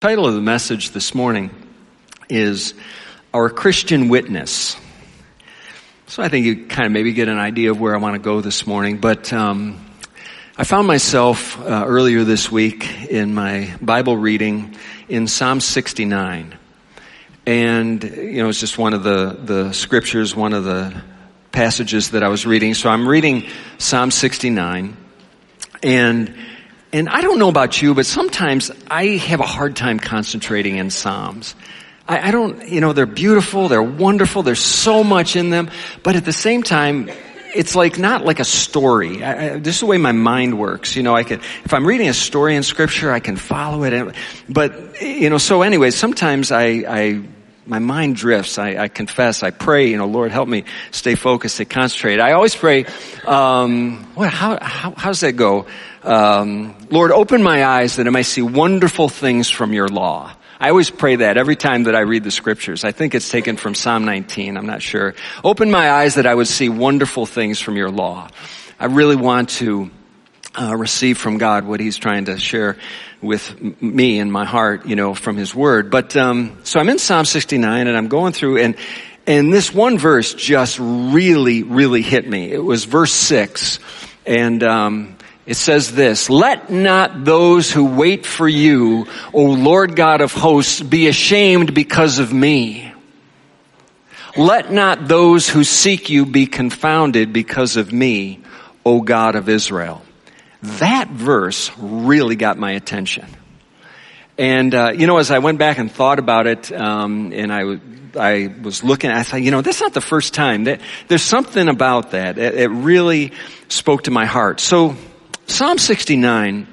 The title of the message this morning is Our Christian Witness. So I think you kind of maybe get an idea of where I want to go this morning. But I found myself earlier this week in my Bible reading in Psalm 69. And, it's just one of the scriptures, one of the passages that I was reading. So I'm reading Psalm 69. And I don't know about you, but sometimes I have a hard time concentrating in Psalms. I don't, they're beautiful, they're wonderful, there's so much in them, but at the same time, it's not like a story. This is the way my mind works. If I'm reading a story in Scripture, I can follow it. But, so anyway, sometimes my mind drifts. I confess, I pray, Lord, help me stay focused, stay concentrated. I always pray, how does that go? Lord, open my eyes that I may see wonderful things from your law. I always pray that every time that I read the scriptures. I think it's taken from Psalm 19. I'm not sure. Open my eyes that I would see wonderful things from your law. I really want to receive from God what he's trying to share with me in my heart, from his word. But so I'm in Psalm 69 and I'm going through and this one verse just really, really hit me. It was verse 6. And it says this: "Let not those who wait for you, O Lord God of hosts, be ashamed because of me. Let not those who seek you be confounded because of me, O God of Israel." That verse really got my attention. And, as I went back and thought about it, and I was looking, I thought, that's not the first time. There's something about that. It really spoke to my heart. So, Psalm 69,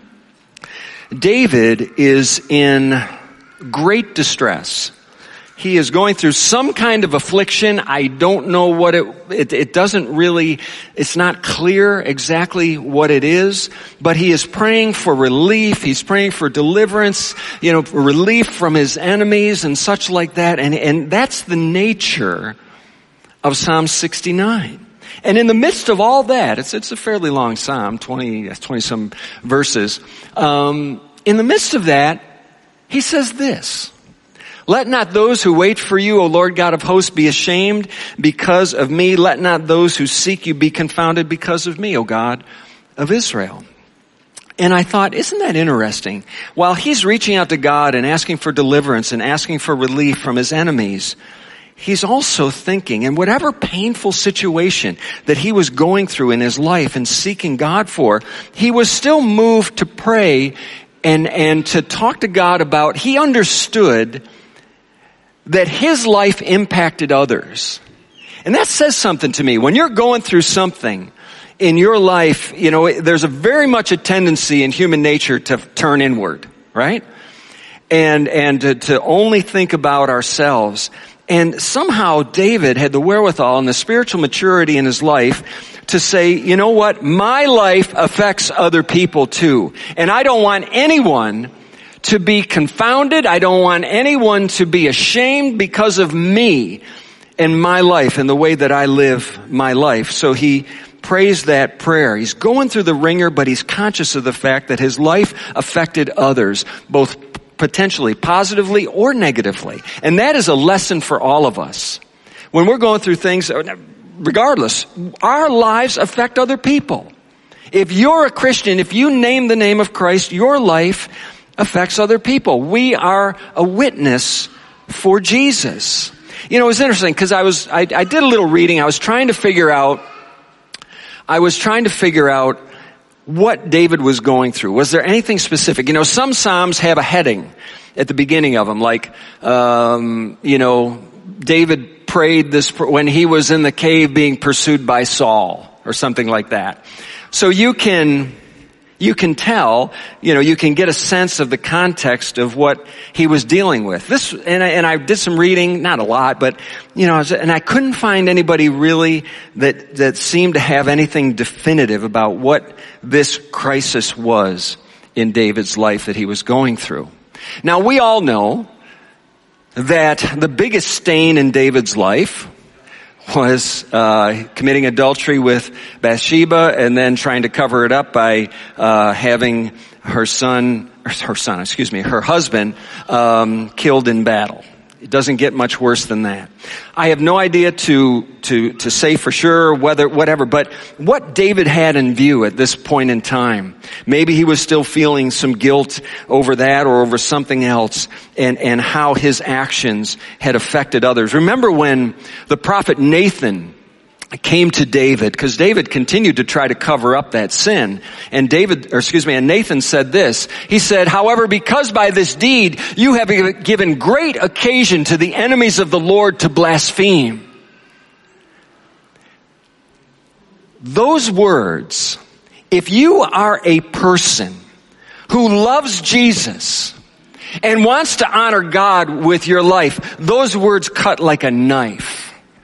David is in great distress. He is going through some kind of affliction. I don't know what it doesn't really, it's not clear exactly what it is, but he is praying for relief. He's praying for deliverance, relief from his enemies and such like that. And that's the nature of Psalm 69. And in the midst of all that, it's a fairly long psalm, 20 some verses. In the midst of that, he says this: "Let not those who wait for you, O Lord God of hosts, be ashamed because of me. Let not those who seek you be confounded because of me, O God of Israel." And I thought, isn't that interesting? While he's reaching out to God and asking for deliverance and asking for relief from his enemies, he's also thinking, in whatever painful situation that he was going through in his life and seeking God for, he was still moved to pray and to talk to God about, he understood that his life impacted others. And that says something to me. When you're going through something in your life, there's very much a tendency in human nature to turn inward, right? And to only think about ourselves. And somehow David had the wherewithal and the spiritual maturity in his life to say, you know what? My life affects other people too. And I don't want anyone to be confounded. I don't want anyone to be ashamed because of me and my life and the way that I live my life. So he prays that prayer. He's going through the ringer, but he's conscious of the fact that his life affected others, both potentially positively or negatively. And that is a lesson for all of us. When we're going through things, regardless, our lives affect other people. If you're a Christian, if you name the name of Christ, your life affects other people. We are a witness for Jesus. It was interesting because I did a little reading. I was trying to figure out what David was going through. Was there anything specific? Some Psalms have a heading at the beginning of them, like, David prayed this when he was in the cave being pursued by Saul or something like that. So you can tell, you can get a sense of the context of what he was dealing with. This, and I did some reading, not a lot, but, and I couldn't find anybody really that seemed to have anything definitive about what this crisis was in David's life that he was going through. Now, we all know that the biggest stain in David's life was committing adultery with Bathsheba and then trying to cover it up by having her son her husband, killed in battle. It doesn't get much worse than that. I have no idea to say for sure whatever, but what David had in view at this point in time, maybe he was still feeling some guilt over that or over something else, and how his actions had affected others. Remember when the prophet Nathan came to David, because David continued to try to cover up that sin. And Nathan said this. He said, however, because by this deed you have given great occasion to the enemies of the Lord to blaspheme. Those words, if you are a person who loves Jesus and wants to honor God with your life, those words cut like a knife.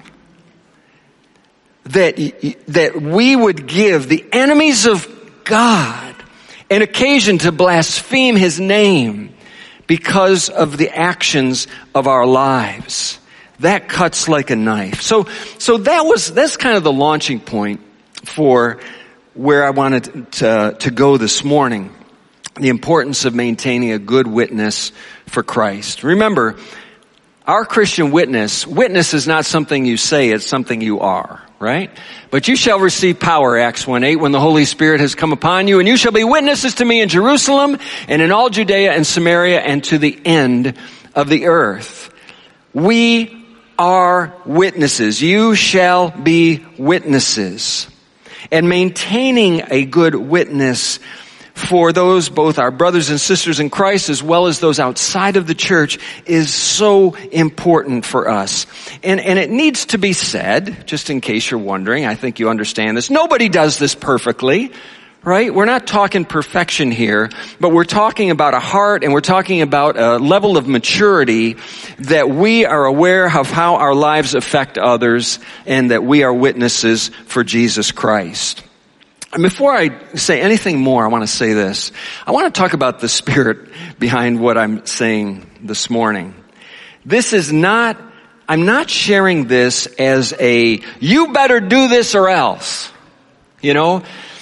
That we would give the enemies of God an occasion to blaspheme His name because of the actions of our lives. That cuts like a knife. So that's kind of the launching point for where I wanted to go this morning. The importance of maintaining a good witness for Christ. Remember, our Christian witness is not something you say, it's something you are. Right? But you shall receive power, Acts 1:8, when the Holy Spirit has come upon you, and you shall be witnesses to me in Jerusalem and in all Judea and Samaria and to the end of the earth. We are witnesses. You shall be witnesses. And maintaining a good witness for those, both our brothers and sisters in Christ, as well as those outside of the church, is so important for us. And it needs to be said, just in case you're wondering, I think you understand this. Nobody does this perfectly, right? We're not talking perfection here, but we're talking about a heart, and we're talking about a level of maturity that we are aware of how our lives affect others, and that we are witnesses for Jesus Christ. And before I say anything more, I want to say this. I want to talk about the spirit behind what I'm saying this morning. I'm not sharing this as you better do this or else. Woe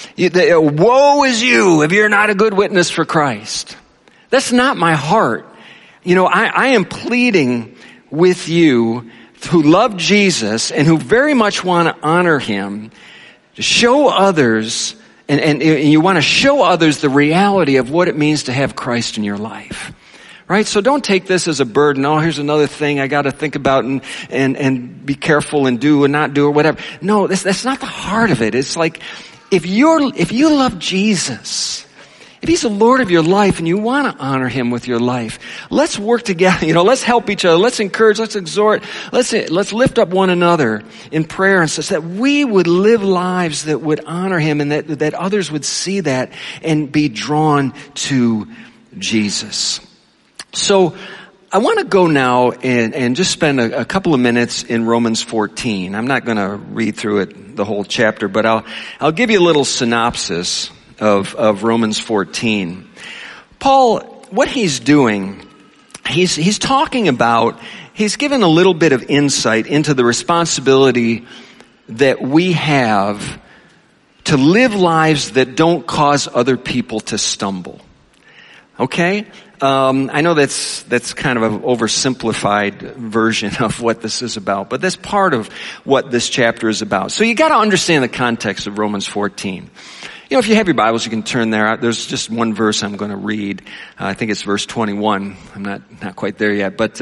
is you if you're not a good witness for Christ. That's not my heart. I am pleading with you who love Jesus and who very much want to honor Him, to show others, and you want to show others the reality of what it means to have Christ in your life. Right? So don't take this as a burden. Oh, here's another thing I got to think about and be careful and do and not do or whatever. No, that's not the heart of it. It's like, if you love Jesus, if He's the Lord of your life and you want to honor Him with your life, let's work together. Let's help each other. Let's encourage. Let's exhort. Let's lift up one another in prayer, and such that we would live lives that would honor Him, and that others would see that and be drawn to Jesus. So I want to go now and just spend a couple of minutes in Romans 14. I'm not going to read through it, the whole chapter, but I'll give you a little synopsis of Romans 14. Paul, what he's doing, he's talking about, he's given a little bit of insight into the responsibility that we have to live lives that don't cause other people to stumble. Okay? I know that's kind of an oversimplified version of what this is about, but that's part of what this chapter is about. So you got to understand the context of Romans 14. If you have your Bibles, you can turn there. There's just one verse I'm going to read. I think it's verse 21. I'm not quite there yet. But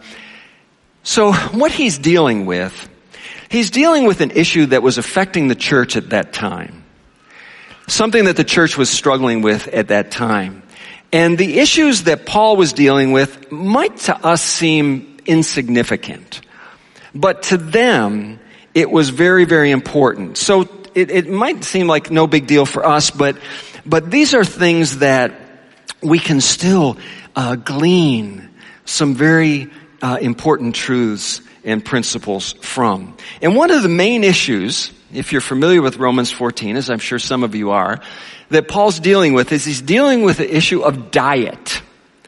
so what he's dealing with an issue that was affecting the church at that time. Something that the church was struggling with at that time. And the issues that Paul was dealing with might to us seem insignificant. But to them, it was very, very important. So it might seem like no big deal for us, but these are things that we can still glean some very important truths and principles from. And one of the main issues, if you're familiar with Romans 14, as I'm sure some of you are, that Paul's dealing with is he's dealing with the issue of diet.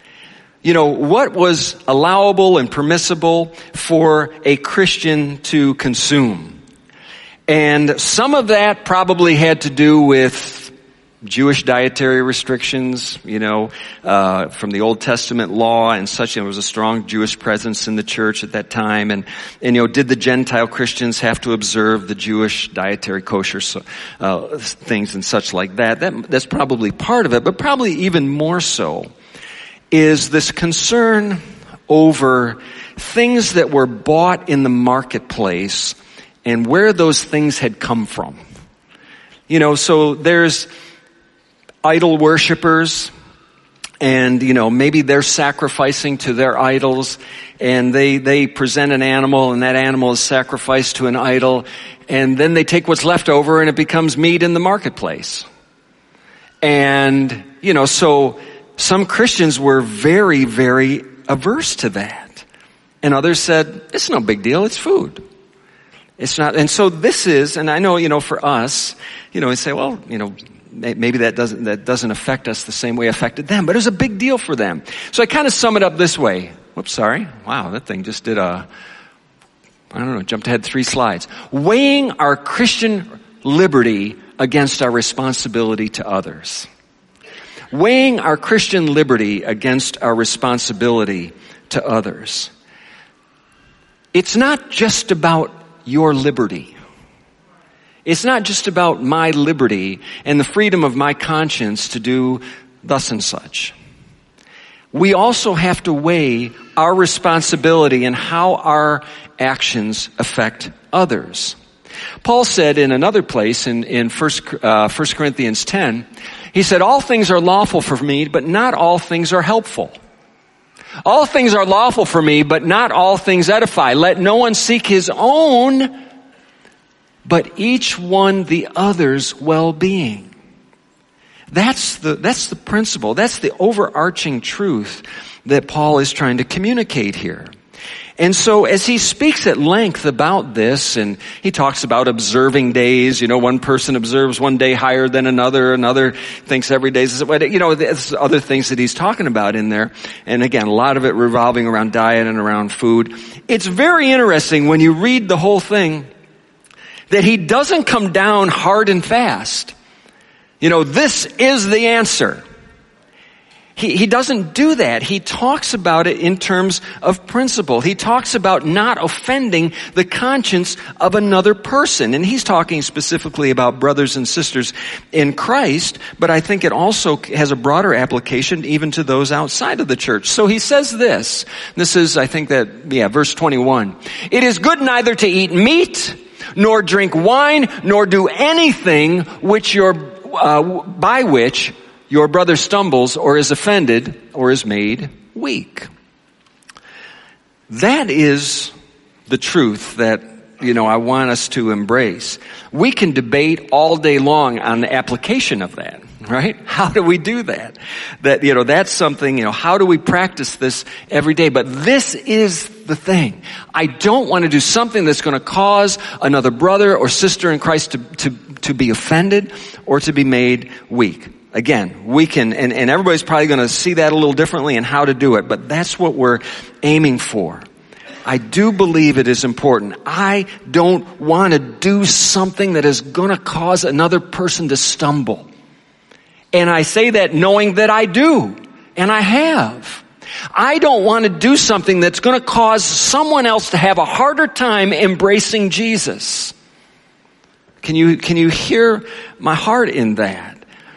What was allowable and permissible for a Christian to consume. And some of that probably had to do with Jewish dietary restrictions, from the Old Testament law and such. There was a strong Jewish presence in the church at that time. And did the Gentile Christians have to observe the Jewish dietary kosher things and such like that? That's probably part of it, but probably even more so is this concern over things that were bought in the marketplace and where those things had come from. So there's idol worshipers, and maybe they're sacrificing to their idols, and they present an animal, and that animal is sacrificed to an idol, and then they take what's left over and it becomes meat in the marketplace. And so some Christians were very, very averse to that, and others said, it's no big deal, it's food. It's not. And so this is, and I know, for us, we say, well, maybe that doesn't affect us the same way it affected them, but it was a big deal for them. So I kind of sum it up this way. Whoops, sorry. Wow, that thing just did jumped ahead 3 slides. Weighing our Christian liberty against our responsibility to others. Weighing our Christian liberty against our responsibility to others. It's not just about your liberty. It's not just about my liberty and the freedom of my conscience to do thus and such. We also have to weigh our responsibility and how our actions affect others. Paul said in another place in 1 Corinthians 10, he said, all things are lawful for me, but not all things are helpful. All things are lawful for me, but not all things edify. Let no one seek his own, but each one the other's well-being. That's the principle. That's the overarching truth that Paul is trying to communicate here. And so as he speaks at length about this, and he talks about observing days, one person observes one day higher than another thinks every day is, there's other things that he's talking about in there. And again, a lot of it revolving around diet and around food. It's very interesting when you read the whole thing that he doesn't come down hard and fast. This is the answer. He doesn't do that. He talks about it in terms of principle. He talks about not offending the conscience of another person. And he's talking specifically about brothers and sisters in Christ, but I think it also has a broader application even to those outside of the church. So he says this. This is, I think verse 21. It is good neither to eat meat, nor drink wine, nor do anything by which your brother stumbles or is offended or is made weak. That is the truth that, I want us to embrace. We can debate all day long on the application of that, right? How do we do that? That's something, how do we practice this every day? But this is the thing. I don't want to do something that's going to cause another brother or sister in Christ to be offended or to be made weak. Again, we can, and everybody's probably going to see that a little differently in how to do it, but that's what we're aiming for. I do believe it is important. I don't want to do something that is going to cause another person to stumble. And I say that knowing that I do, and I have. I don't want to do something that's going to cause someone else to have a harder time embracing Jesus. Can you hear my heart in that?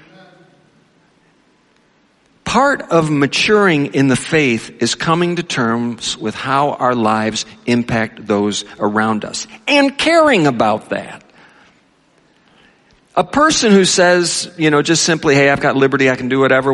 Part of maturing in the faith is coming to terms with how our lives impact those around us and caring about that. A person who says, just simply, hey, I've got liberty, I can do whatever,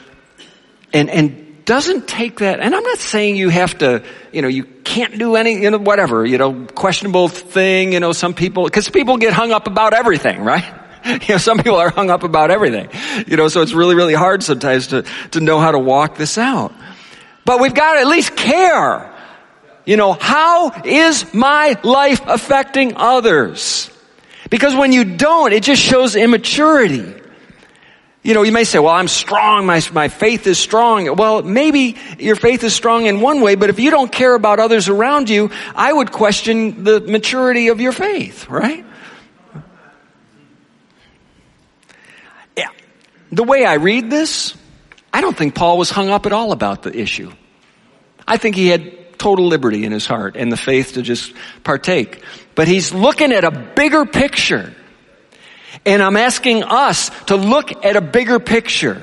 and doesn't take that, and I'm not saying you have to, you can't do any, whatever, questionable thing, some people, because people get hung up about everything, right? Some people are hung up about everything. So it's really, really hard sometimes to know how to walk this out. But we've got to at least care. How is my life affecting others? Because when you don't, it just shows immaturity. You may say, well, I'm strong, my faith is strong. Well, maybe your faith is strong in one way, but if you don't care about others around you, I would question the maturity of your faith, right? the way I read this, I don't think Paul was hung up at all about the issue. I think he had total liberty in his heart and the faith to just partake. But he's looking at a bigger picture. And I'm asking us to look at a bigger picture.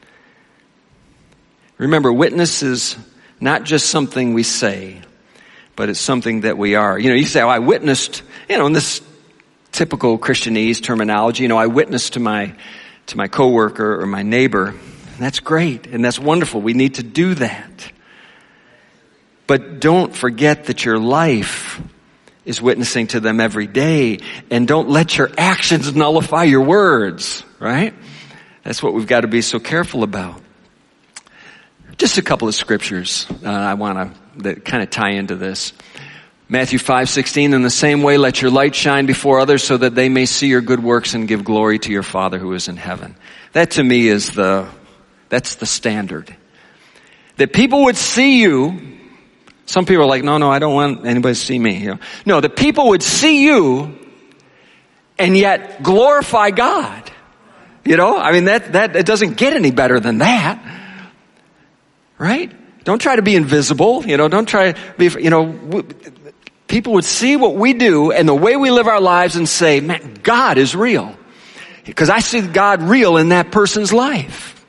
Remember, witness is not just something we say, but it's something that we are. You say, I witnessed, in this typical Christianese terminology, I witnessed to my coworker or my neighbor. And that's great and that's wonderful. We need to do that. But don't forget that your life is witnessing to them every day, and don't let your actions nullify your words, right? That's what we've got to be so careful about. Just a couple of scriptures I want to that kind of tie into this. Matthew 5:16, in the same way let your light shine before others so that they may see your good works and give glory to your Father who is in heaven. That to me is that's the standard. That people would see you. Some people are like, no, I don't want anybody to see me. No, that people would see you and yet glorify God. That it doesn't get any better than that. Right? Don't try to be invisible. Don't try to be, people would see what we do and the way we live our lives and say, man, God is real. Because I see God real in that person's life.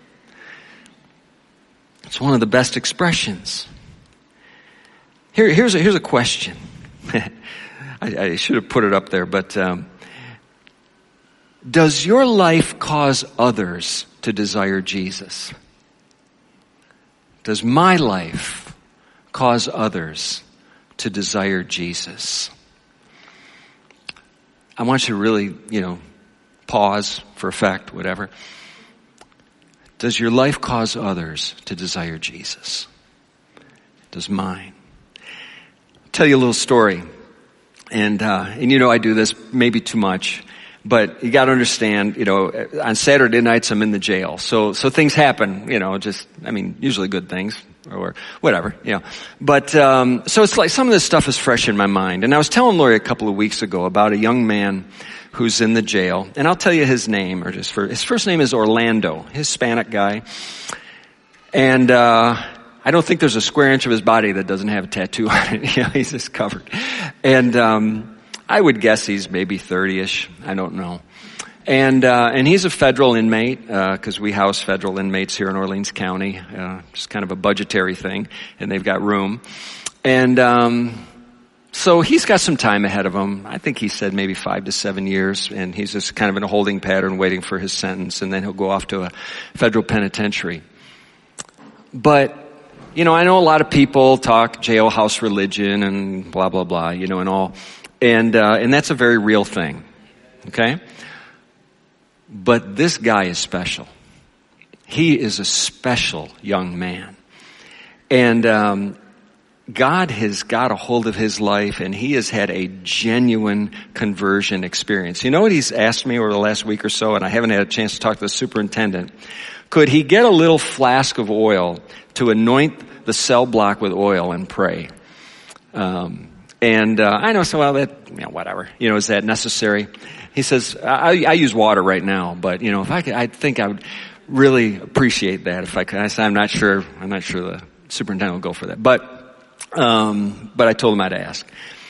It's one of the best expressions. Here's a question. I should have put it up there, but does your life cause others to desire Jesus? Does my life cause others to desire Jesus? I want you to really, pause for effect, whatever. Does your life cause others to desire Jesus? Does mine? Tell you a little story, and I do this maybe too much, but you got to understand, on Saturday nights I'm in the jail, so things happen, usually good things or whatever, but so it's like some of this stuff is fresh in my mind. And I was telling Lori a couple of weeks ago about a young man who's in the jail, and I'll tell you his name, his first name is Orlando, Hispanic guy, and I don't think there's a square inch of his body that doesn't have a tattoo on it. He's just covered. And I would guess he's maybe 30-ish. I don't know. And he's a federal inmate, because we house federal inmates here in Orleans County. Just kind of a budgetary thing, and they've got room. And so he's got some time ahead of him. I think he said maybe 5 to 7 years, and he's just kind of in a holding pattern waiting for his sentence, and then he'll go off to a federal penitentiary. But I know a lot of people talk jailhouse religion and blah, blah, blah, and all. And that's a very real thing. Okay? But this guy is special. He is a special young man. And God has got a hold of his life, and he has had a genuine conversion experience. You know what he's asked me over the last week or so, and I haven't had a chance to talk to the superintendent. Could he get a little flask of oil to anoint the cell block with oil and pray? I know, so whatever. Is that necessary? He says, I use water right now, but if I could, I think I would really appreciate that if I could. I said, I'm not sure the superintendent will go for that, but I told him I'd ask.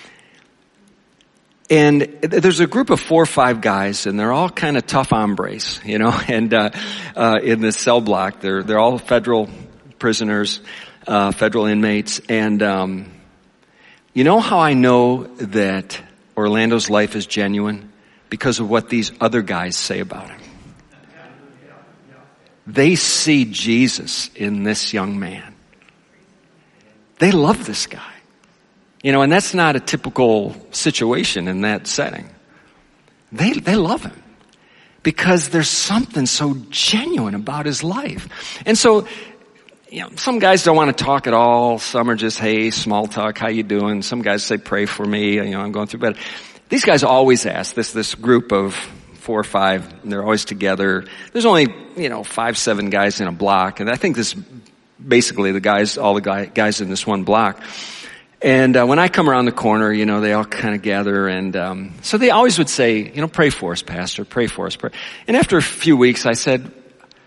And there's a group of 4 or 5 guys, and they're all kind of tough hombres, and in this cell block, they're all federal prisoners, federal inmates, and you know how I know that Orlando's life is genuine? Because of what these other guys say about him. They see Jesus in this young man. They love this guy. And that's not a typical situation in that setting. They love him because there's something so genuine about his life. And so, some guys don't want to talk at all. Some are just, hey, small talk, how you doing? Some guys say, pray for me, I'm going through. But these guys always ask, this group of 4 or 5, and they're always together. There's only, 5, 7 guys in a block. And I think this, basically all the guys in this one block. And when I come around the corner, they all kind of gather. And so they always would say, pray for us, Pastor, pray for us. Pray. And after a few weeks, I said,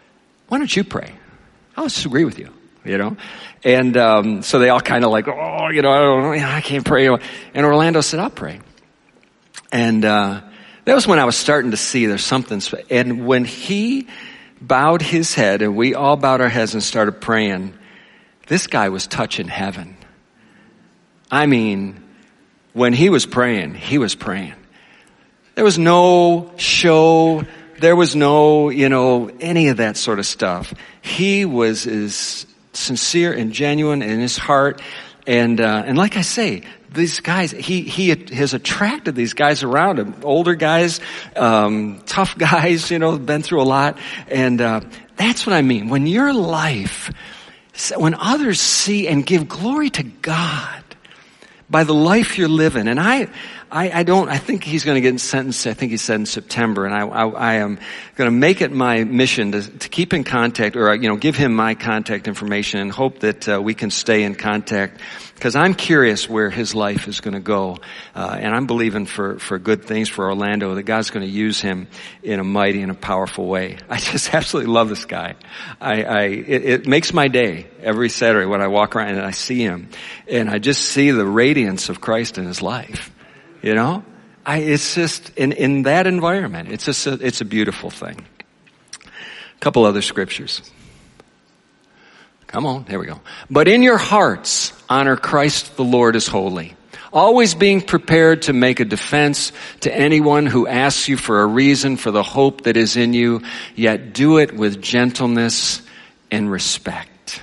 why don't you pray? I'll just agree with you, you know? And so they all kind of like, oh, you know, I can't pray. And Orlando said, I'll pray. And that was when I was starting to see there's something. And when he bowed his head and we all bowed our heads and started praying, this guy was touching heaven. I mean, when he was praying, he was praying. There was no show. There was no, you know, any of that sort of stuff. He was as sincere and genuine in his heart. And like I say, these guys, he has attracted these guys around him. Older guys, tough guys, you know, been through a lot. And, that's what I mean. When your life, when others see and give glory to God by the life you're living, and I think he's going to get sentenced, I think he said in September, and I am going to make it my mission to keep in contact, or, you know, give him my contact information and hope that we can stay in contact, because I'm curious where his life is going to go. And I'm believing for good things for Orlando, that God's going to use him in a mighty and a powerful way. I just absolutely love this guy. It makes my day every Saturday when I walk around and I see him, and I just see the radiance of Christ in his life. You know, it's just in that environment. It's a beautiful thing. A couple other scriptures. Come on, here we go. But in your hearts, honor Christ the Lord as holy, always being prepared to make a defense to anyone who asks you for a reason for the hope that is in you, yet do it with gentleness and respect.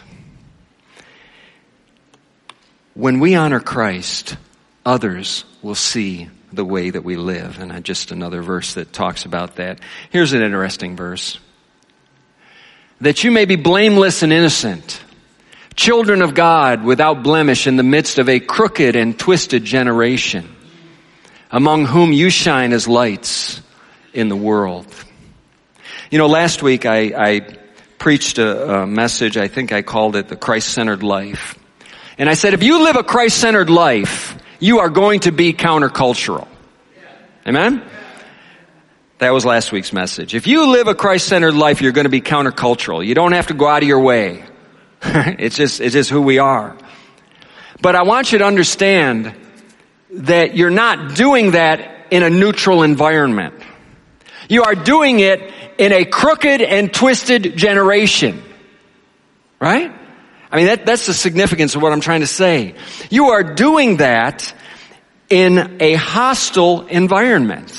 When we honor Christ, others will see the way that we live. And just another verse that talks about that. Here's an interesting verse. That you may be blameless and innocent, children of God without blemish in the midst of a crooked and twisted generation, among whom you shine as lights in the world. You know, last week I preached a message, I think I called it the Christ-centered life. And I said, if you live a Christ-centered life, you are going to be countercultural. Amen? That was last week's message. If you live a Christ-centered life, you're going to be countercultural. You don't have to go out of your way. It's just who we are. But I want you to understand that you're not doing that in a neutral environment. You are doing it in a crooked and twisted generation. Right? I mean, that's the significance of what I'm trying to say. You are doing that in a hostile environment.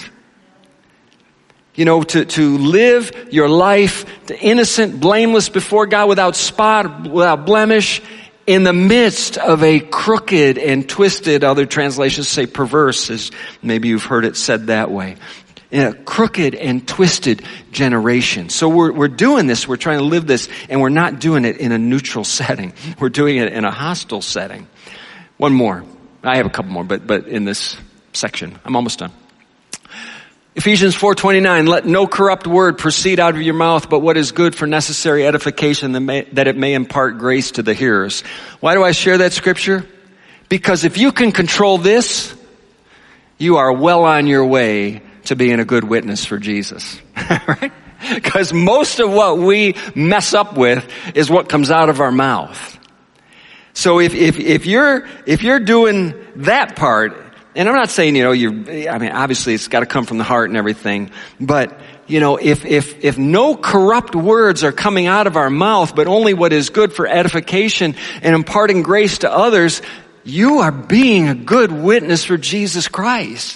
You know, to live your life innocent, blameless before God, without spot, without blemish, in the midst of a crooked and twisted, other translations say perverse, as maybe you've heard it said that way. In a crooked and twisted generation. So we're doing this, we're trying to live this, and we're not doing it in a neutral setting. We're doing it in a hostile setting. One more. I have a couple more, but in this section. I'm almost done. Ephesians 4:29, let no corrupt word proceed out of your mouth, but what is good for necessary edification, that it may impart grace to the hearers. Why do I share that scripture? Because if you can control this, you are well on your way to being a good witness for Jesus. Right? Because most of what we mess up with is what comes out of our mouth. So if you're doing that part, and I'm not saying, you know, obviously it's got to come from the heart and everything, but, you know, if no corrupt words are coming out of our mouth, but only what is good for edification and imparting grace to others, you are being a good witness for Jesus Christ.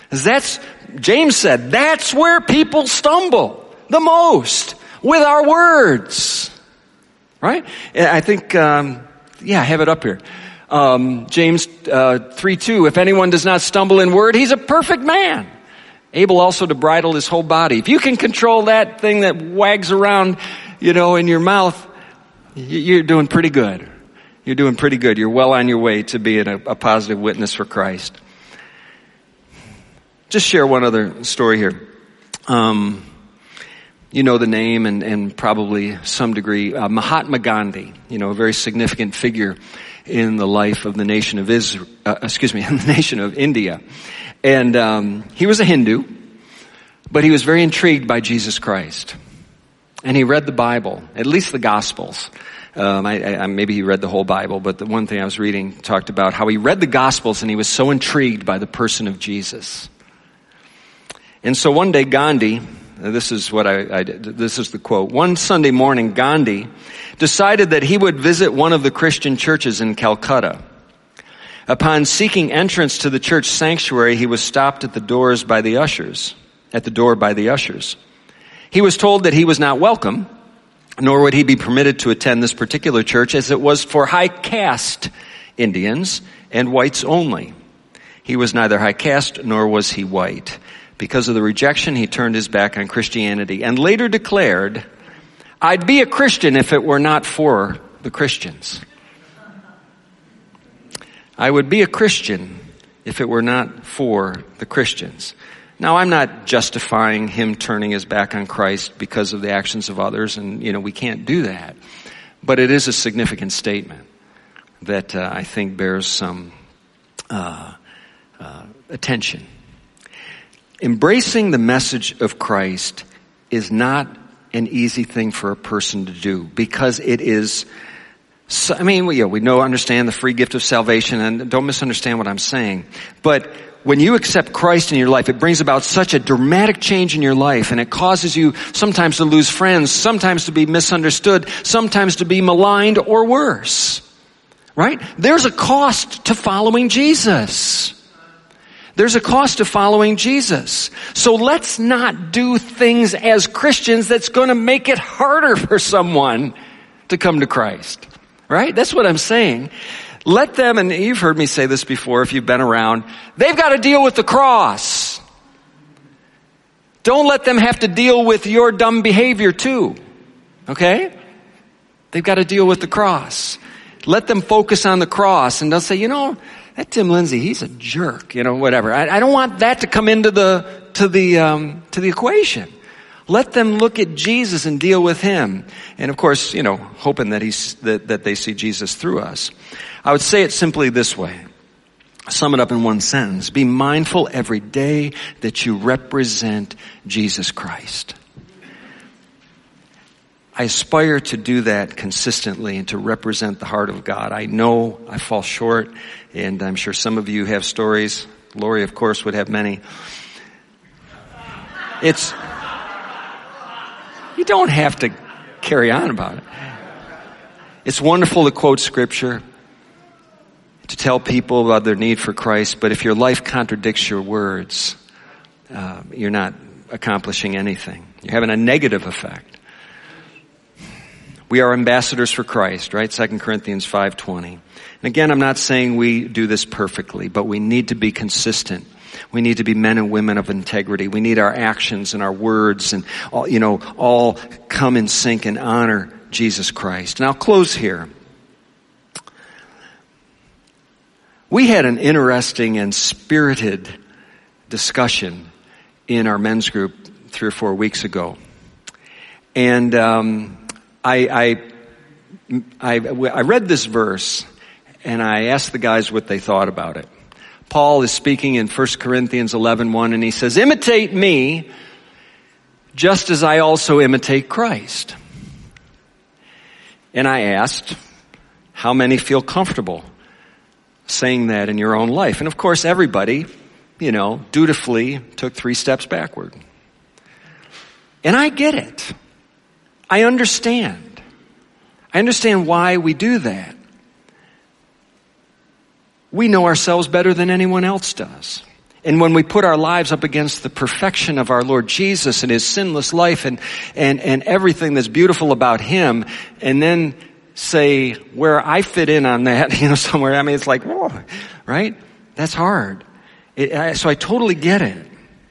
James said, that's where people stumble the most, with our words. Right? I think, I have it up here. James 3:2, if anyone does not stumble in word, he's a perfect man, able also to bridle his whole body. If you can control that thing that wags around, you know, in your mouth, you're doing pretty good. You're doing pretty good. You're well on your way to being a positive witness for Christ. Just share one other story here. You know the name and probably some degree, Mahatma Gandhi, you know, a very significant figure in the life of the nation of in the nation of India. And he was a Hindu, but he was very intrigued by Jesus Christ. and he read the Bible, at least the Gospels. Maybe he read the whole Bible, but the one thing I was reading talked about how he read the Gospels and he was so intrigued by the person of Jesus. And so one day Gandhi, this is the quote, one Sunday morning Gandhi decided that he would visit one of the Christian churches in Calcutta. Upon seeking entrance to the church sanctuary, he was stopped at the door by the ushers. He was told that he was not welcome, nor would he be permitted to attend this particular church, as it was for high caste Indians and whites only. He was neither high caste nor was he white. Because of the rejection, he turned his back on Christianity and later declared, "I'd be a Christian if it were not for the Christians." I would be a Christian if it were not for the Christians. Now, I'm not justifying him turning his back on Christ because of the actions of others, and, we can't do that. But it is a significant statement that I think bears some attention. Embracing the message of Christ is not an easy thing for a person to do, because it is, understand the free gift of salvation, and don't misunderstand what I'm saying. But when you accept Christ in your life, it brings about such a dramatic change in your life, and it causes you sometimes to lose friends, sometimes to be misunderstood, sometimes to be maligned or worse. Right? There's a cost to following Jesus. There's a cost to following Jesus. So let's not do things as Christians that's going to make it harder for someone to come to Christ. Right? That's what I'm saying. Let them, and you've heard me say this before if you've been around, they've got to deal with the cross. Don't let them have to deal with your dumb behavior too. Okay? They've got to deal with the cross. Let them focus on the cross, and they'll say, that Tim Lindsay, he's a jerk, whatever. I don't want that to come into the equation. Let them look at Jesus and deal with him. And of course, hoping that they see Jesus through us. I would say it simply this way. Sum it up in one sentence. Be mindful every day that you represent Jesus Christ. I aspire to do that consistently and to represent the heart of God. I know I fall short, and I'm sure some of you have stories. Lori, of course, would have many. You don't have to carry on about it. It's wonderful to quote Scripture, to tell people about their need for Christ, but if your life contradicts your words, you're not accomplishing anything. You're having a negative effect. We are ambassadors for Christ, right? 2 Corinthians 5:20. And again, I'm not saying we do this perfectly, but we need to be consistent. We need to be men and women of integrity. We need our actions and our words and all come in sync and honor Jesus Christ. And I'll close here. We had an interesting and spirited discussion in our men's group 3 or 4 weeks ago. And I read this verse, and I asked the guys what they thought about it. Paul is speaking in 1 Corinthians 11:1, and he says, "Imitate me, just as I also imitate Christ." And I asked, how many feel comfortable saying that in your own life? And of course, everybody, dutifully took 3 steps backward. And I get it. I understand. I understand why we do that. We know ourselves better than anyone else does. And when we put our lives up against the perfection of our Lord Jesus and his sinless life and everything that's beautiful about him, and then say where I fit in on that, somewhere, it's like, whoa, right? That's hard. So I totally get it.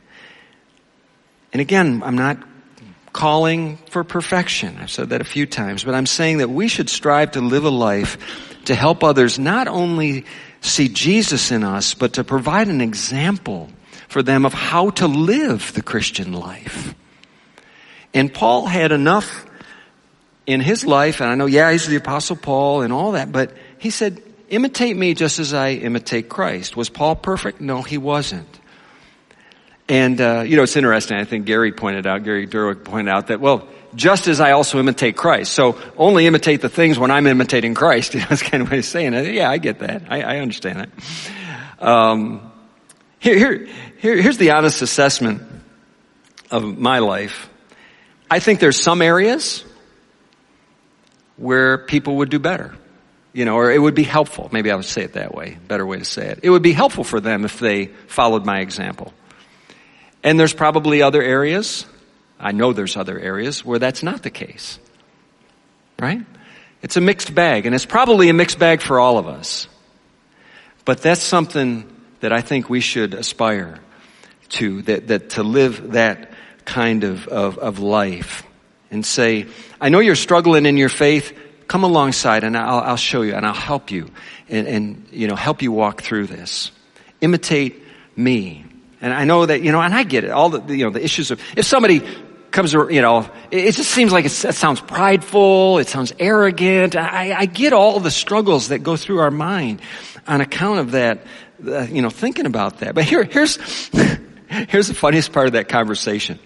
And again, I'm not calling for perfection. I've said that a few times, but I'm saying that we should strive to live a life to help others not only see Jesus in us, but to provide an example for them of how to live the Christian life. And Paul had enough in his life, and I know, he's the Apostle Paul and all that, but he said, imitate me just as I imitate Christ. Was Paul perfect? No, he wasn't. And, it's interesting. I think Gary Durwick pointed out that, just as I also imitate Christ. So only imitate the things when I'm imitating Christ. That's kind of what he's saying. Yeah, I get that. I understand that. Here's the honest assessment of my life. I think there's some areas where people would do better, or it would be helpful. Maybe I would say it that way, better way to say it. It would be helpful for them if they followed my example. And there's probably other areas, I know there's other areas where that's not the case, right? It's a mixed bag, and it's probably a mixed bag for all of us. But that's something that I think we should aspire to, that to live that kind of life and say, I know you're struggling in your faith. Come alongside and I'll show you and I'll help you and help you walk through this. Imitate me. And I know that, and I get it. All the issues of, if somebody comes, it just seems like it sounds prideful. It sounds arrogant. I get all the struggles that go through our mind on account of that, thinking about that. But here's the funniest part of that conversation.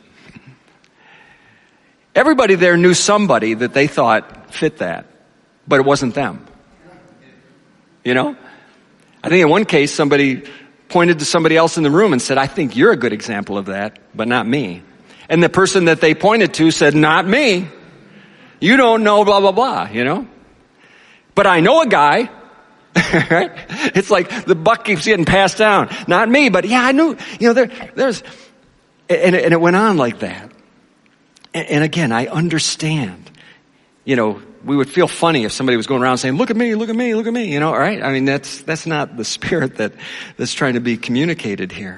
Everybody there knew somebody that they thought fit that, but it wasn't them. I think in one case somebody pointed to somebody else in the room and said, I think you're a good example of that, but not me. And the person that they pointed to said, not me. You don't know, blah, blah, blah, But I know a guy, right? It's like the buck keeps getting passed down. Not me, but yeah, I knew, there's, and it went on like that. And again, I understand, we would feel funny if somebody was going around saying, look at me, look at me, look at me, right? I mean, that's not the spirit that's trying to be communicated here.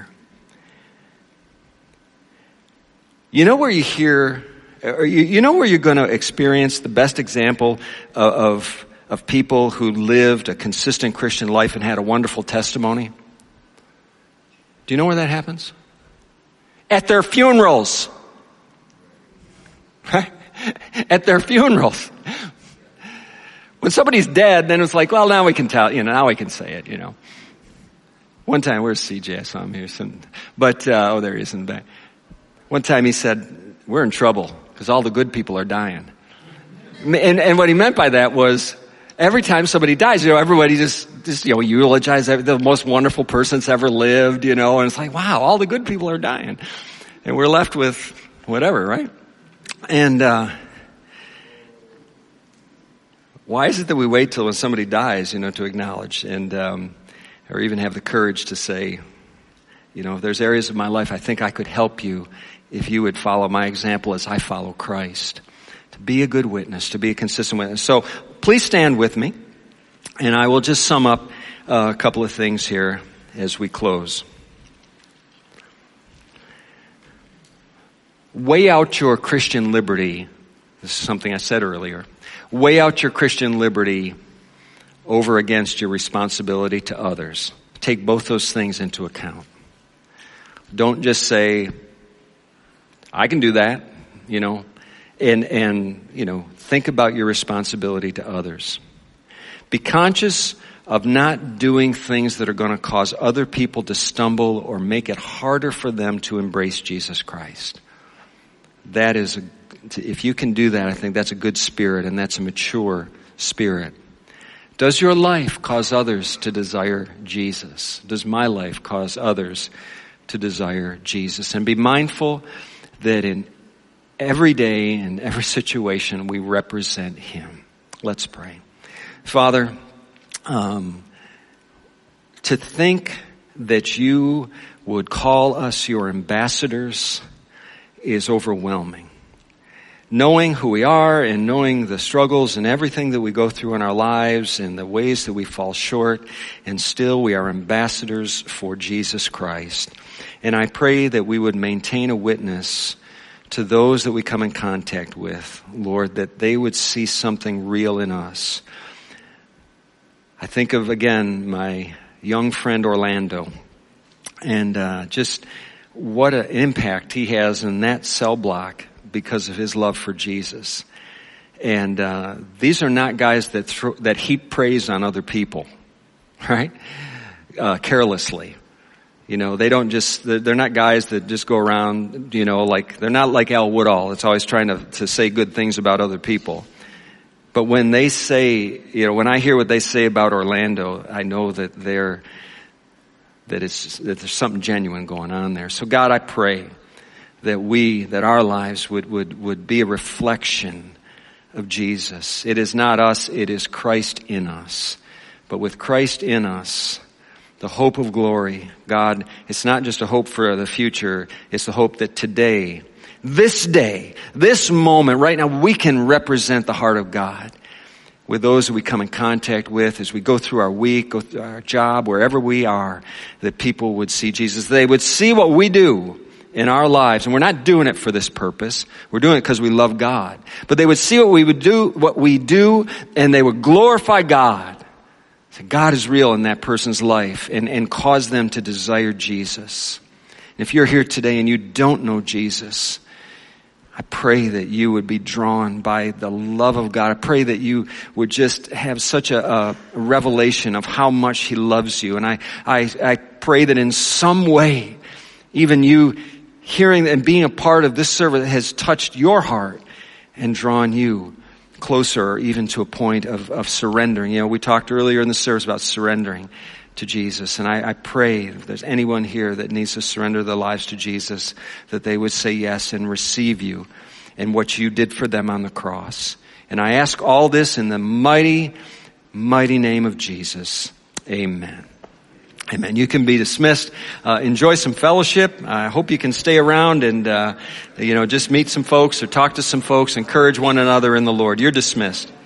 Where you hear, or where you're going to experience the best example of people who lived a consistent Christian life and had a wonderful testimony? Do you know where that happens? At their funerals. Right? At their funerals. When somebody's dead, then it's like, well, now we can tell, now we can say it, One time, where's CJ? I saw him here. There he is in the back. One time he said, we're in trouble because all the good people are dying. And what he meant by that was every time somebody dies, everybody just eulogize the most wonderful person that's ever lived, and it's like, wow, all the good people are dying. And we're left with whatever, right? And why is it that we wait till when somebody dies, to acknowledge and or even have the courage to say, if there's areas of my life I think I could help you if you would follow my example as I follow Christ. To be a good witness, to be a consistent witness. So please stand with me, and I will just sum up a couple of things here as we close. Weigh out your Christian liberty. This is something I said earlier. Weigh out your Christian liberty over against your responsibility to others. Take both those things into account. Don't just say, I can do that, and think about your responsibility to others. Be conscious of not doing things that are going to cause other people to stumble or make it harder for them to embrace Jesus Christ. That is, if you can do that, I think that's a good spirit, and that's a mature spirit. Does your life cause others to desire Jesus? Does my life cause others to desire Jesus? And be mindful that in every day and every situation we represent Him. Let's pray. Father, to think that you would call us your ambassadors is overwhelming. Knowing who we are and knowing the struggles and everything that we go through in our lives and the ways that we fall short, and still we are ambassadors for Jesus Christ. And I pray that we would maintain a witness to those that we come in contact with, Lord, that they would see something real in us. I think of, again, my young friend Orlando, and just what an impact he has in that cell block because of his love for Jesus. And these are not guys that heap praise on other people, right? Carelessly. They don't they're not guys that just go around, they're not like Al Woodall. It's always trying to say good things about other people. But when they say, when I hear what they say about Orlando, I know that that there's something genuine going on there. So God, I pray that our lives would be a reflection of Jesus. It is not us, it is Christ in us. But with Christ in us, the hope of glory, God, it's not just a hope for the future, it's the hope that today, this moment, right now, we can represent the heart of God with those that we come in contact with as we go through our week, go through our job, wherever we are, that people would see Jesus. They would see what we do in our lives, and we're not doing it for this purpose. We're doing it because we love God. But they would see what we do, and they would glorify God. God is real in that person's life and cause them to desire Jesus. And if you're here today and you don't know Jesus, I pray that you would be drawn by the love of God. I pray that you would just have such a revelation of how much He loves you. And I pray that in some way, even you hearing and being a part of this service has touched your heart and drawn you closer, or even to a point of surrendering. We talked earlier in the service about surrendering to Jesus. And I pray if there's anyone here that needs to surrender their lives to Jesus, that they would say yes and receive you and what you did for them on the cross. And I ask all this in the mighty, mighty name of Jesus. Amen. Amen. You can be dismissed. Enjoy some fellowship. I hope you can stay around and, just meet some folks or talk to some folks. Encourage one another in the Lord. You're dismissed.